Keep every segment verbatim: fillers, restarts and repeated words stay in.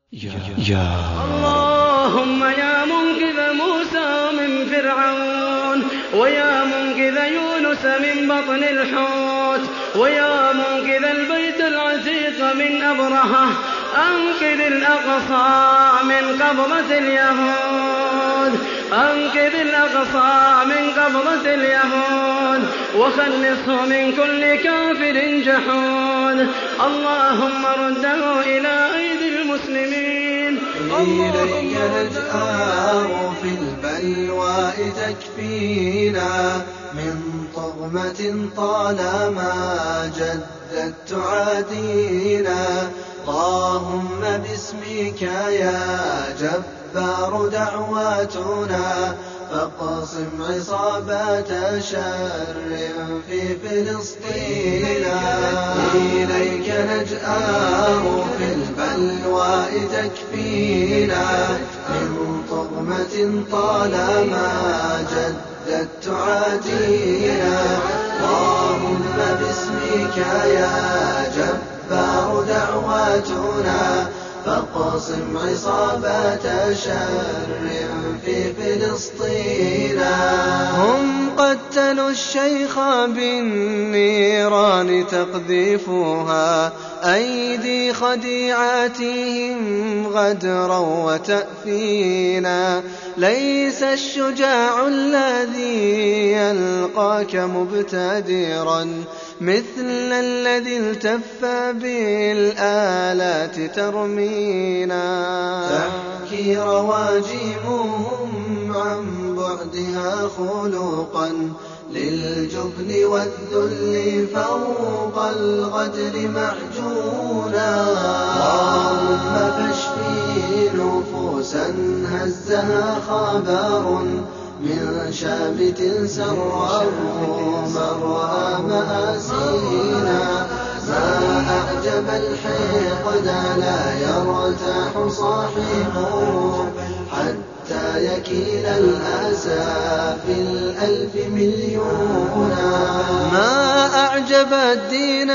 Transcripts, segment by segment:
يا, يا اللهم يا منقذ موسى من فرعون، ويا منقذ يونس من بطن الحوت، ويا منقذ البيت العتيق من أبرهة، أنقذ الأقصى من قبضة اليهود، أنقذ الأقصى من قبضة اليهود، وخلصه من كل كافر جحود. اللهم رده إلى أيدي المسلمين. إليك نجأر في البلوى تكفينا من طغمة طالما جدت تعادينا. اللهم باسمك يا جبار دعواتنا، فاقسم عصابات شر في فلسطين. إليك نجأر في البلوى تكفينا من طغمة طالما جدت تعادينا. اللهم باسمك يا جبار دعواتنا، فاقسم عصابات شر في فلسطين. هم قتلوا الشيخ بالنيران تقذفها، أيدي خديعاتهم غدرا وتأفينا. ليس الشجاع الذي يلقاك مبتدرا مثل الذي التف بالآلات ترمينا. تحكي رواجمهم عن بعدها خلقا للجبن والذل فوق الغدر معجونا. اللهم فاشفي نفوسا هزها خبر من شامت سره مرها مآسينا. ما أعجب الحقد لا يرتاح صاحبه حتى يكيل الأسى في الألف مليونا. ما أعجب الدين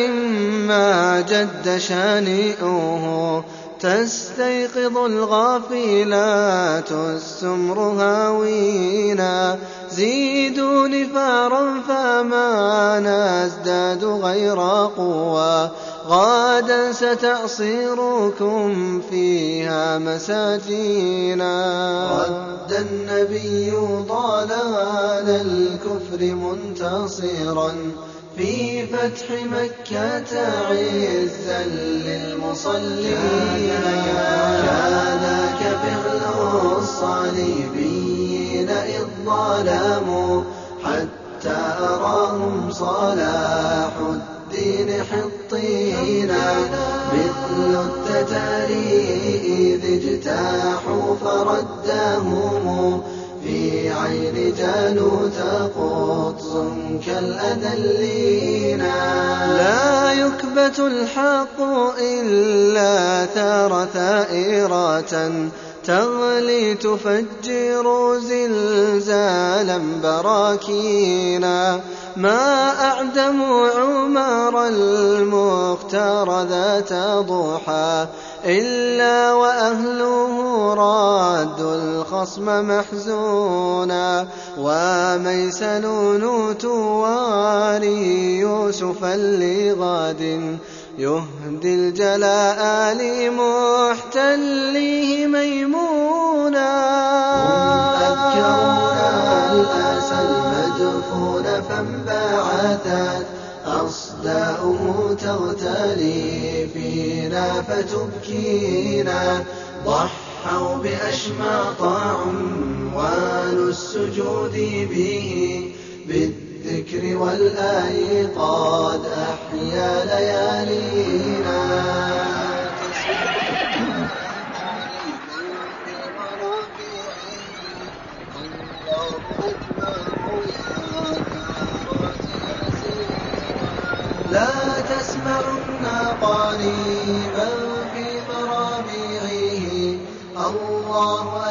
إما جد شانئه، تستيقظ الغافلات السمر هاوينا. زيدوا نفارا فما نزداد غير قوى، غادا ستأصيركم فيها مساجينا. رد النبي ضلال الكفر منتصرا في فتح مكة عزا للمصلين. كانك فعل الصليبيين إذ ظلموا حتى أراهم صلاح الدين حطينا. مثل التتار إذ اجتاحوا فردهم في عين جالوت قدس كالأذلين. لا يكبت الحق إلا ثار ثائرة تغلي تفجر زلزالا براكينا. ما أعدم عمر المختار ذات ضحى إلا وأهله رادوا الخصم محزونا. وميسلون تواري يوسفا لغاد يهدي الجلاء لمحتليه ميمونا. هم أذكرنا الأسى المدفون فانبعثت أصداؤه تغتلي فينا فتبكينا. ضحوا بأشماط عنوان السجود به بالذكر والآيقاد أحيا ليالينا. لا تسمعن قريبا في مرابعه الله